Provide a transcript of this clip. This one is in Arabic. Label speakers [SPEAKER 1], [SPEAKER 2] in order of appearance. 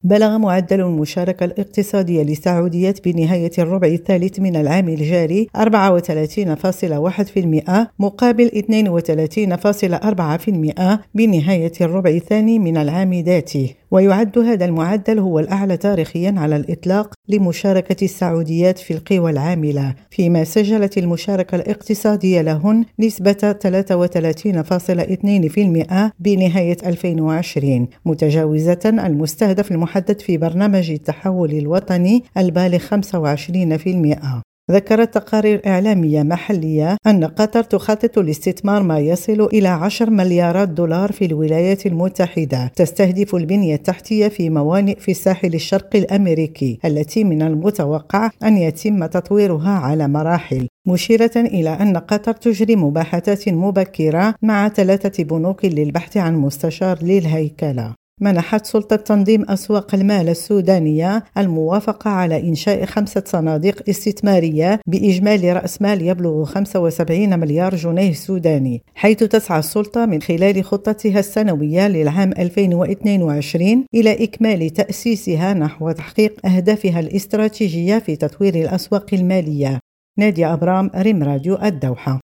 [SPEAKER 1] بلغ معدل المشاركة الاقتصادية للسعودية بنهاية الربع الثالث من العام الجاري 34.1% مقابل 32.4% بنهاية الربع الثاني من العام ذاته، ويعد هذا المعدل هو الأعلى تاريخيا على الإطلاق لمشاركة السعوديات في القوى العاملة، فيما سجلت المشاركة الاقتصادية لهن نسبة 33.2% بنهاية 2020، متجاوزة المستهدف المحدد في برنامج التحول الوطني البالغ 25%. ذكرت تقارير إعلامية محلية أن قطر تخطط لاستثمار ما يصل إلى 10 مليارات دولار في الولايات المتحدة، تستهدف البنية التحتية في موانئ في الساحل الشرقي الأمريكي التي من المتوقع أن يتم تطويرها على مراحل، مشيرة إلى أن قطر تجري مباحثات مبكرة مع 3 بنوك للبحث عن مستشار للهيكلة. منحت سلطة تنظيم أسواق المال السودانية الموافقة على إنشاء 5 صناديق استثمارية بإجمالي رأس مال يبلغ 75 مليار جنيه سوداني، حيث تسعى السلطة من خلال خطتها السنوية للعام 2022 إلى إكمال تأسيسها نحو تحقيق أهدافها الاستراتيجية في تطوير الأسواق المالية. نادية أبرام، ريم راديو، الدوحة.